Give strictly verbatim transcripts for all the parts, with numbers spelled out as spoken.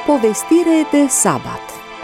Povestire de sabat.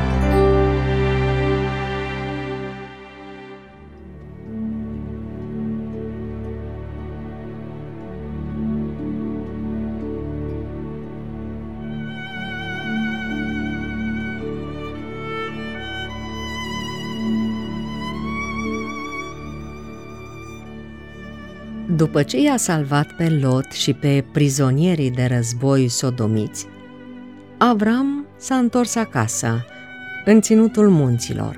După ce i-a salvat pe Lot și pe prizonierii de război sodomiți, Avram s-a întors acasă, în ținutul munților,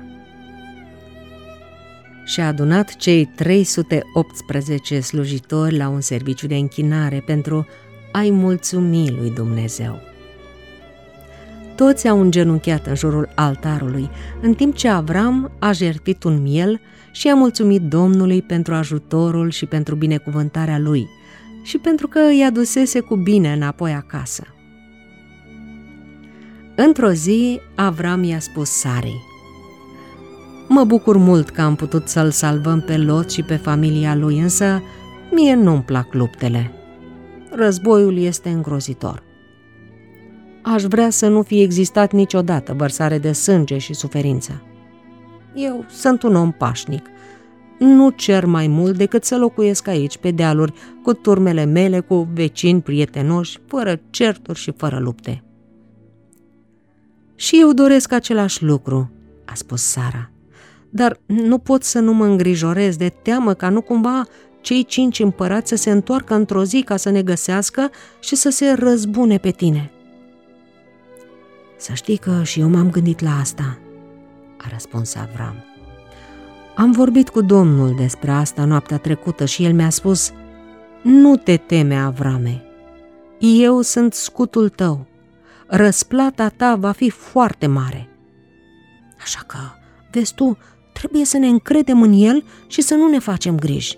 și a adunat cei trei sute optsprezece slujitori la un serviciu de închinare pentru a-i mulțumi lui Dumnezeu. Toți au îngenunchiat în jurul altarului, în timp ce Avram a jertfit un miel și a mulțumit Domnului pentru ajutorul și pentru binecuvântarea lui și pentru că i-a dusese cu bine înapoi acasă. Într-o zi, Avram i-a spus Sarei: „Mă bucur mult că am putut să-l salvăm pe Lot și pe familia lui, însă mie nu-mi plac luptele. Războiul este îngrozitor. Aș vrea să nu fie existat niciodată vărsare de sânge și suferință. Eu sunt un om pașnic. Nu cer mai mult decât să locuiesc aici, pe dealuri, cu turmele mele, cu vecini prietenoși, fără certuri și fără lupte.” „Și eu doresc același lucru,” a spus Sara, „dar nu pot să nu mă îngrijorez de teamă ca nu cumva cei cinci împărați să se întoarcă într-o zi ca să ne găsească și să se răzbune pe tine.” „Să știi că și eu m-am gândit la asta,” a răspuns Avram. „Am vorbit cu Domnul despre asta noaptea trecută și el mi-a spus: „Nu te teme, Avrame, eu sunt scutul tău. Răsplata ta va fi foarte mare. Așa că, vezi tu, trebuie să ne încredem în el și să nu ne facem griji.”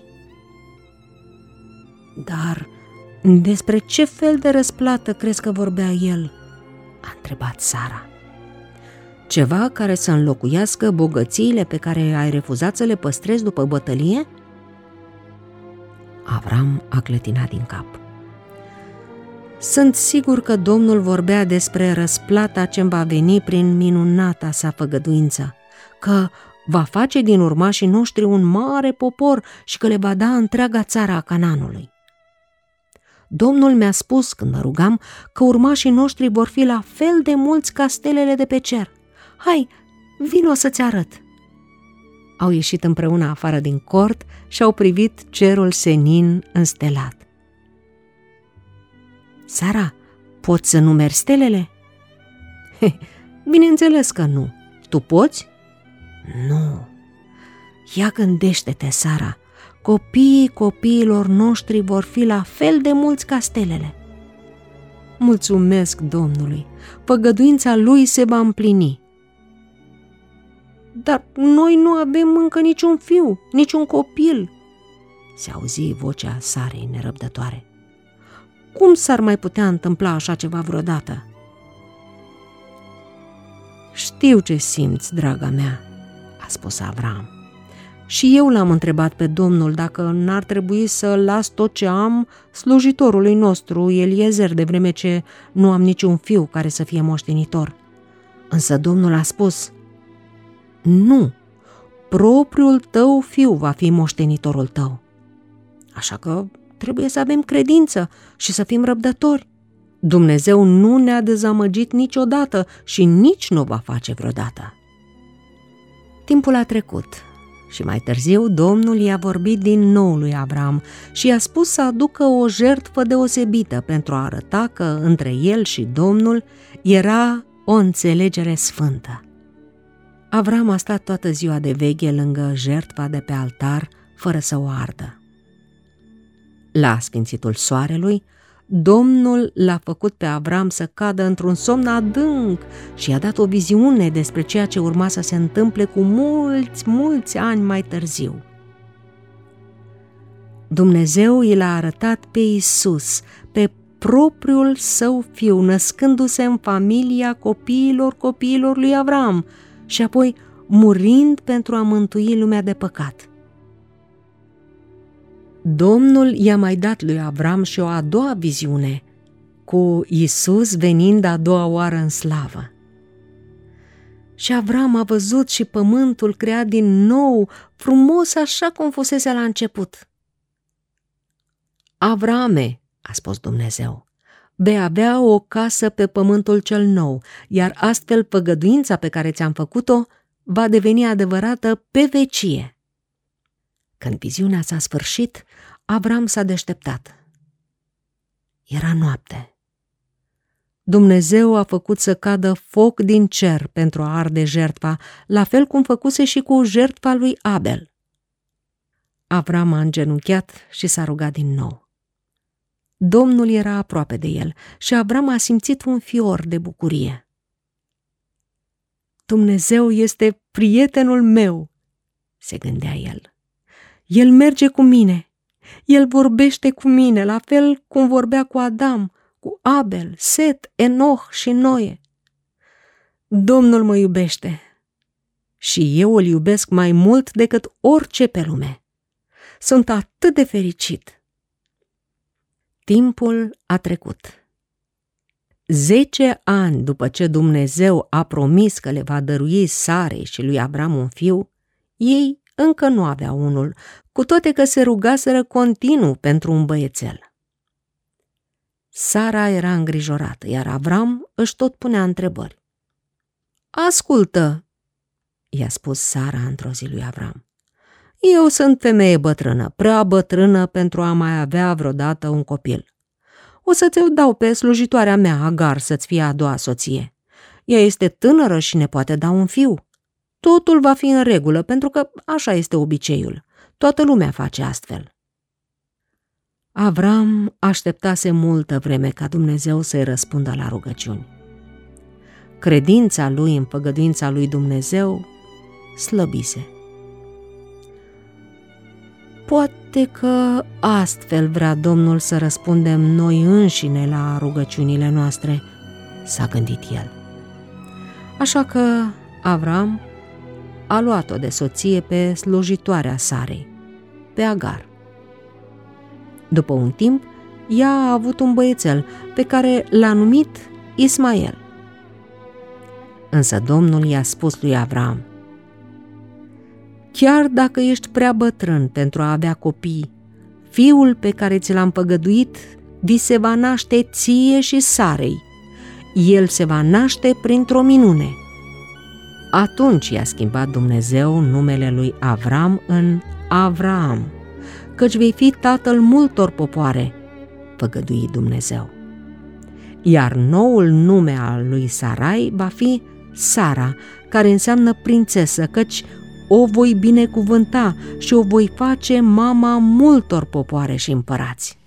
„Dar despre ce fel de răsplată crezi că vorbea el?” a întrebat Sara. „Ceva care să înlocuiască bogățiile pe care ai refuzat să le păstrezi după bătălie?” Avram a clătinat din cap. „Sunt sigur că Domnul vorbea despre răsplata ce-mi va veni prin minunata sa făgăduință, că va face din urmașii noștri un mare popor și că le va da întreaga țară a Canaanului. Domnul mi-a spus, când mă rugam, că urmașii noștri vor fi la fel de mulți ca stelele de pe cer. Hai, vino să-ți arăt.” Au ieșit împreună afară din cort și au privit cerul senin înstelat. „Sara, poți să numeri stelele?” He, bineînțeles că nu. Tu poți?” „Nu.” „Ia gândește-te, Sara, copiii copiilor noștri vor fi la fel de mulți ca stelele.” „Mulțumesc Domnului, făgăduința lui se va împlini.” „Dar noi nu avem încă niciun fiu, niciun copil.” se auzi vocea Sarei nerăbdătoare. „Cum s-ar mai putea întâmpla așa ceva vreodată?” „Știu ce simți, draga mea,” a spus Avram. „Și eu l-am întrebat pe Domnul dacă n-ar trebui să las tot ce am slujitorului nostru Eliezer, de vreme ce nu am niciun fiu care să fie moștenitor. Însă Domnul a spus: „Nu, propriul tău fiu va fi moștenitorul tău. Așa că trebuie să avem credință și să fim răbdători. Dumnezeu nu ne-a dezamăgit niciodată și nici nu va face vreodată.” Timpul a trecut și mai târziu Domnul i-a vorbit din nou lui Avram și i-a spus să aducă o jertfă deosebită pentru a arăta că între el și Domnul era o înțelegere sfântă. Avram a stat toată ziua de veche lângă jertfa de pe altar, fără să o ardă. La sfințitul soarelui, Domnul l-a făcut pe Avram să cadă într-un somn adânc și i-a dat o viziune despre ceea ce urma să se întâmple cu mulți, mulți ani mai târziu. Dumnezeu i l-a arătat pe Iisus, pe propriul său fiu, născându-se în familia copiilor copiilor lui Avram și apoi murind pentru a mântui lumea de păcat. Domnul i-a mai dat lui Avram și o a doua viziune, cu Iisus venind a doua oară în slavă. Și Avram a văzut și pământul creat din nou, frumos așa cum fusese la început. Avrame, a spus Dumnezeu, vei avea o casă pe pământul cel nou, iar astfel făgăduința pe care ți-am făcut-o va deveni adevărată pe vecie. Când viziunea s-a sfârșit, Avram s-a deșteptat. Era noapte. Dumnezeu a făcut să cadă foc din cer pentru a arde jertfa, la fel cum făcuse și cu jertfa lui Abel. Avram a îngenunchiat și s-a rugat din nou. Domnul era aproape de el și Avram a simțit un fior de bucurie. Dumnezeu este prietenul meu, se gândea el. El merge cu mine, el vorbește cu mine, la fel cum vorbea cu Adam, cu Abel, Set, Enoch și Noe. Domnul mă iubește și eu îl iubesc mai mult decât orice pe lume. Sunt atât de fericit. Timpul a trecut. Zece ani după ce Dumnezeu a promis că le va dărui Sarei și lui Avram un fiu, ei încă nu aveau unul, cu toate că se rugaseră continuu pentru un băiețel. Sara era îngrijorată, iar Avram își tot punea întrebări. Ascultă, i-a spus Sara într-o zi lui Avram. Eu sunt femeie bătrână, prea bătrână pentru a mai avea vreodată un copil. O să ți-o dau pe slujitoarea mea, Agar, să-ți fie a doua soție. Ea este tânără și ne poate da un fiu. Totul va fi în regulă, pentru că așa este obiceiul. Toată lumea face astfel. Avram așteptase multă vreme ca Dumnezeu să-i răspundă la rugăciuni. Credința lui în făgăduința lui Dumnezeu slăbise. Poate că astfel vrea Domnul să răspundem noi înșine la rugăciunile noastre, s-a gândit el. Așa că Avram a luat-o de soție pe slujitoarea Sarei, pe Agar. După un timp, ea a avut un băiețel pe care l-a numit Ismael. Însă Domnul i-a spus lui Avram: chiar dacă ești prea bătrân pentru a avea copii, fiul pe care ți l-am păgăduit vi se va naște ție și Sarei. El se va naște printr-o minune. Atunci i-a schimbat Dumnezeu numele lui Avram în Avraam, căci vei fi tatăl multor popoare, făgădui Dumnezeu. Iar noul nume al lui Sarai va fi Sara, care înseamnă prințesă, căci o voi binecuvânta și o voi face mama multor popoare și împărați.